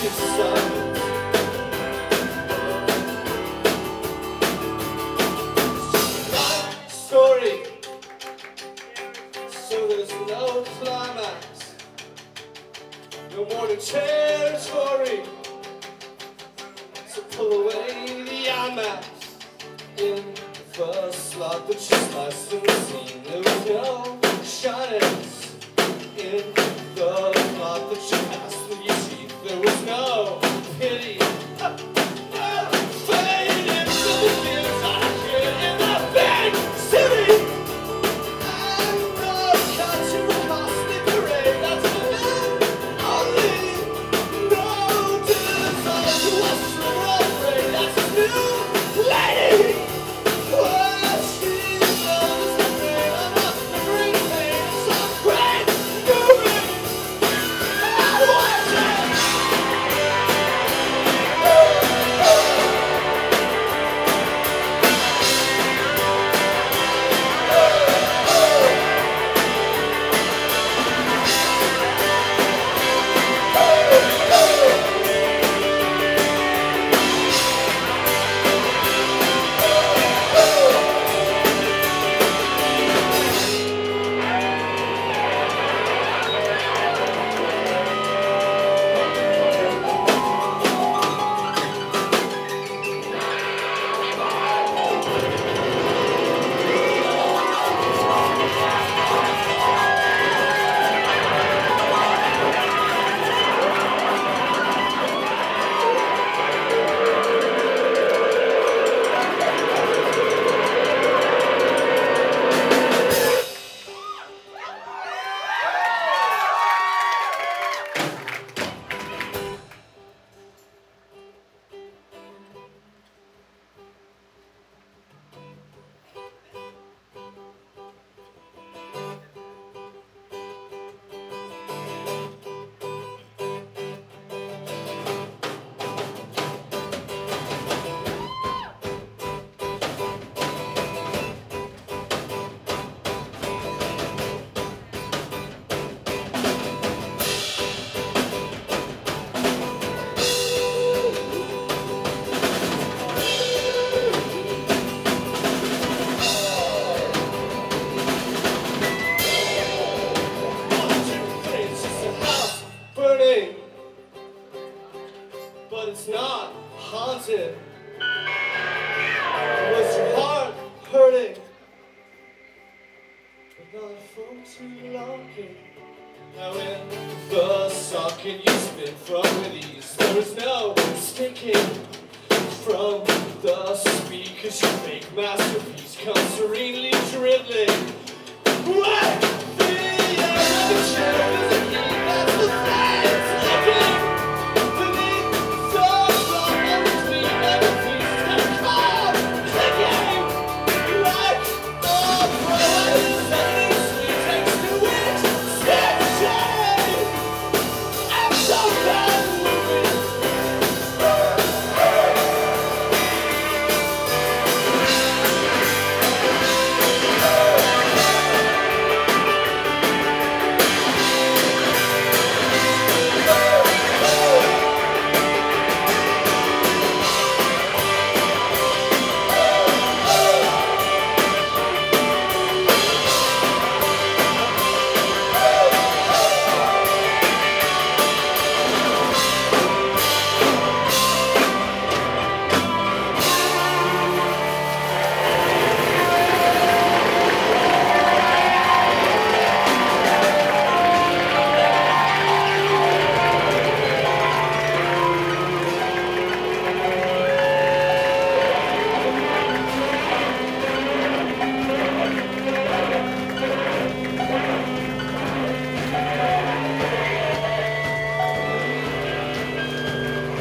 So there's no climax, no more than territory. So pull away the IMAX in the first slot that just sliced in the scene. There was no shyness in the plot that you passed through your teeth. There was no pity. But it's not haunted. Was your heart hurting? But not for too long. Now in the socket you spin from with ease. There is no sticking from the speakers. Your fake masterpiece comes serenely dribbling. What?